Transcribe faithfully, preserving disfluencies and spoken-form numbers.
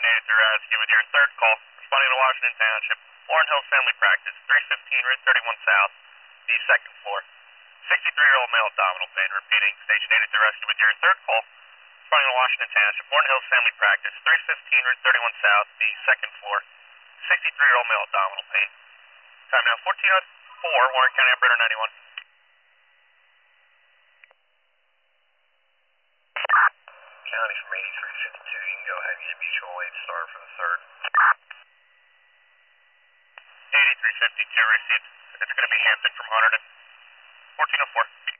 designated to rescue with your third call, responding to Washington Township, Warren Hills Family Practice, three fifteen Route thirty-one South, the second floor. sixty-three-year-old male abdominal pain, repeating, station needed to rescue with your third call, responding to Washington Township, Warren Hills Family Practice, three fifteen Route thirty-one South, the second floor. sixty-three-year-old male abdominal pain. Time now fourteen oh four, Warren County Operator ninety-one. County from eighty-three fifty-two, you can go ahead and get mutual aid star for the third. eighty-three fifty-two received. It's going to be Hampton from Hunterdon. fourteen oh four.